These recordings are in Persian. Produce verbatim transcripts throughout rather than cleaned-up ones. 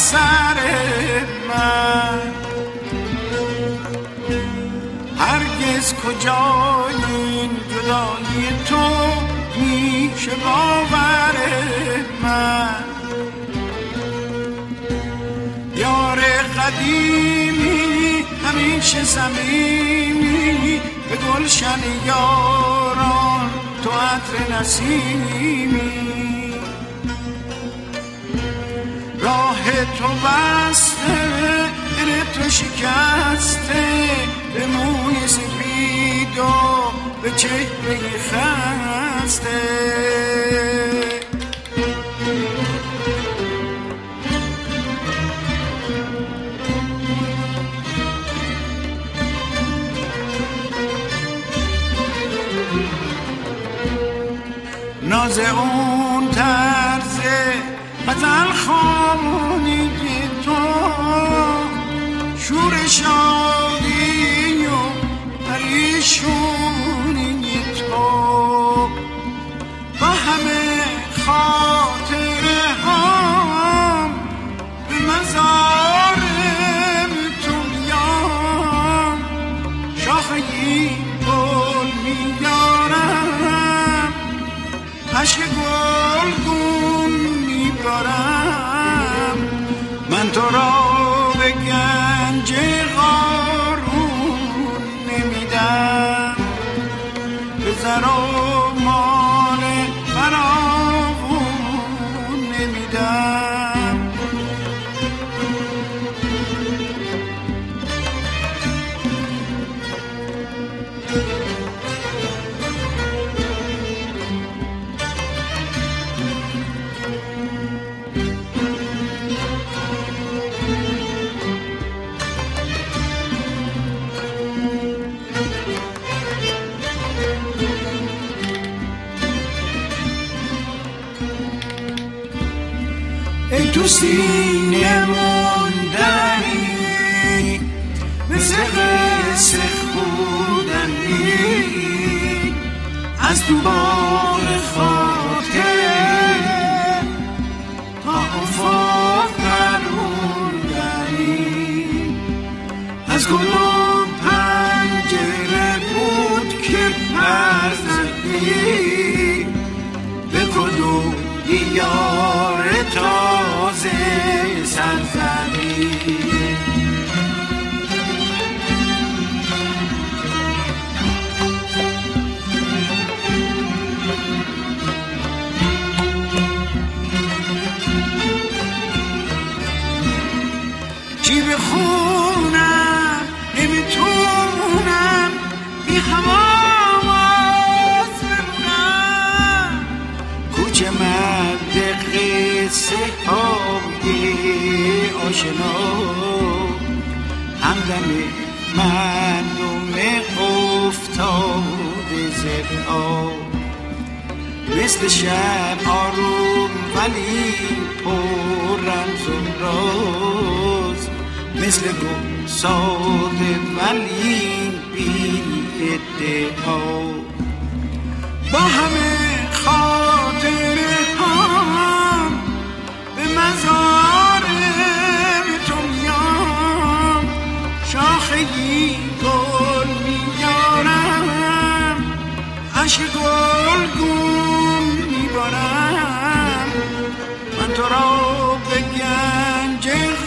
سر من. هرگز کجای این جدایی تو میشه باور من. یار قدیمی همیشه صمیمی، به گلشن یاران تو عطر نسیمی. راه تو بسته دل تو شکسته، به موی سپید و به چهره خسته. ناز اون طرز غزل خوانی تو، شور شادی و پریشونی تو، با همه خاطره هم به مزار تو میام. شاخه گل میارم، عشق گلگون میبارم. من تو را به گنج قارون نمیدم، به زر و مال فراوون نمیدم. ای تو سینه موندنی، مثل قصه خوندنی، از تو بار خاطر تا افاق پروندنی. از کدوم پنجره بود که پر زدی، به کدوم دیار تازه سر زدی. چی بخونم نمیتونم، بی حواس بمونم. کوچه مرد قصه های آشنا، همدم مردم افتاده زبها. مثل شب آروم ولی پر رمز و راز، مثل گم ساده ولی بی ادعا. با همه خاطره هم به مزار تو میام. شاخه‌ای گل میارم، عشق گلگون میبارم. من تو را به گنج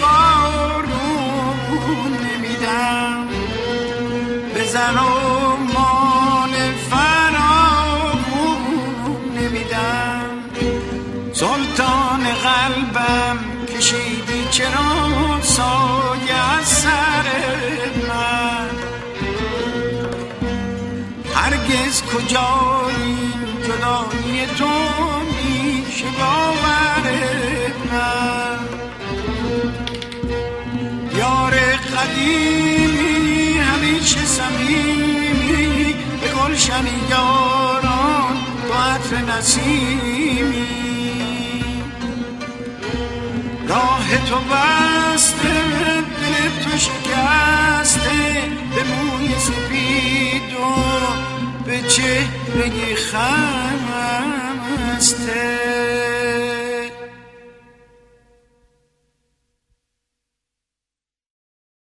قارون نمیدم، به زر و مال فراوون نمیدم. سلطان قلبم کشیدی چرا سایه از سر من. هرگز کجایی جدایی تو میشه باور من. یار قدیمی همیشه صمیمی، به گلشن یاران تو عطر نسیمی. راه تو بسته دل تو شکسته، به موی سپید و به چهره خم